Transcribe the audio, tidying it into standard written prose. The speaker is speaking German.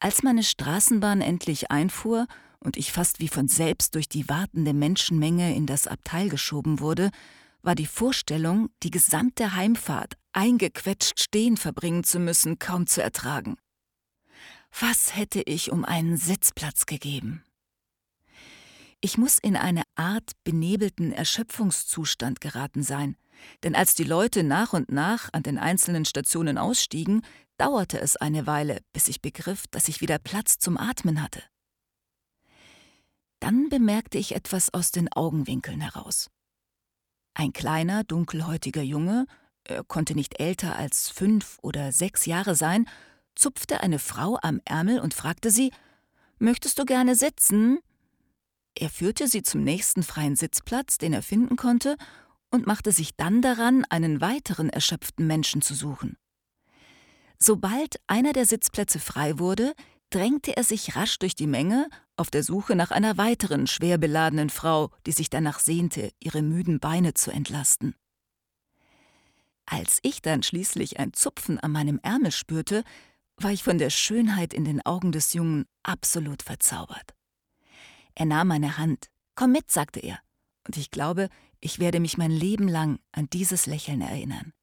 Als meine Straßenbahn endlich einfuhr und ich fast wie von selbst durch die wartende Menschenmenge in das Abteil geschoben wurde, war die Vorstellung, die gesamte Heimfahrt eingequetscht stehen verbringen zu müssen, kaum zu ertragen. Was hätte ich um einen Sitzplatz gegeben? Ich muss in eine Art benebelten Erschöpfungszustand geraten sein, denn als die Leute nach und nach an den einzelnen Stationen ausstiegen, dauerte es eine Weile, bis ich begriff, dass ich wieder Platz zum Atmen hatte. Dann bemerkte ich etwas aus den Augenwinkeln heraus. Ein kleiner, dunkelhäutiger Junge, er konnte nicht älter als 5 oder 6 Jahre sein, zupfte eine Frau am Ärmel und fragte sie: »Möchtest du gerne sitzen?« Er führte sie zum nächsten freien Sitzplatz, den er finden konnte, und machte sich dann daran, einen weiteren erschöpften Menschen zu suchen. Sobald einer der Sitzplätze frei wurde, drängte er sich rasch durch die Menge auf der Suche nach einer weiteren schwer beladenen Frau, die sich danach sehnte, ihre müden Beine zu entlasten. Als ich dann schließlich ein Zupfen an meinem Ärmel spürte, war ich von der Schönheit in den Augen des Jungen absolut verzaubert. Er nahm meine Hand. »Komm mit«, sagte er, und ich glaube, ich werde mich mein Leben lang an dieses Lächeln erinnern.